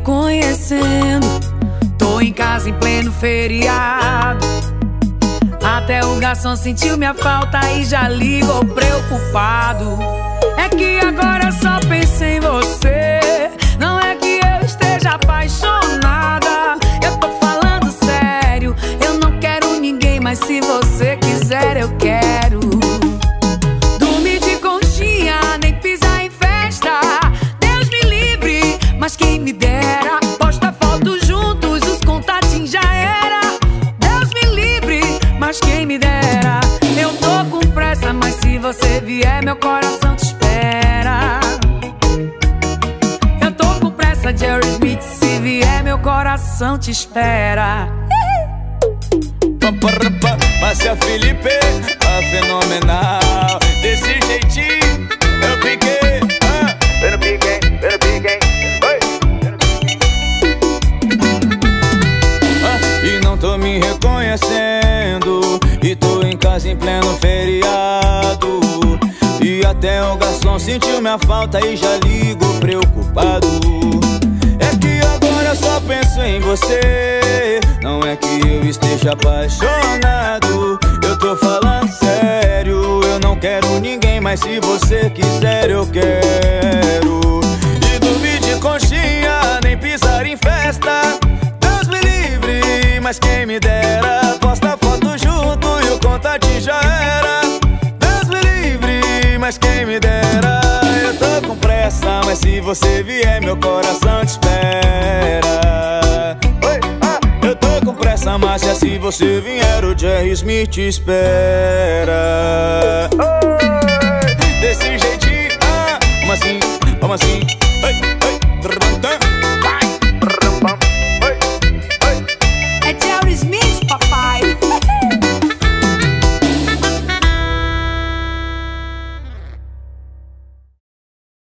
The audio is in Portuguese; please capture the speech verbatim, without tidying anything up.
reconhecendo. Tô em casa em pleno feriado. Até o garçom sentiu minha falta e já ligou preocupado. É que agora só penso em você. Não é que eu esteja apaixonada, eu tô falando sério. Eu não quero ninguém, mas se você quiser eu quero. Dormir de conchinha, nem pisar em festa. Deus me livre, mas quem me dera. Posta foto juntos, os contatinhos já era. Deus me livre, mas quem me dera. Eu tô com pressa, mas se você vier meu coração te espera. Eu tô com pressa, Jerry Smith, se vier meu coração te espera. Márcia Felipe, a fenomenal. Desse jeitinho eu piquei, ah. Eu piquei, eu piquei, ah. E não tô me reconhecendo, e tô em casa em pleno feriado. E até o garçom sentiu minha falta e já ligou preocupado. É que agora eu só penso em você. Não é que eu esteja apaixonado, eu tô falando sério. Eu não quero ninguém, mas se você quiser eu quero. E dormir de conchinha, nem pisar em festa. Deus me livre, mas quem me dera. Posta foto junto e o contatinho já era. Deus me livre, mas quem me dera. Eu tô com pressa, mas se você vier meu coração te espera. Oi, ah, eu tô com pressa, Márcia, se você vier o Jerry Smith te espera. Oi, desse jeitinho, ah, como assim, como assim?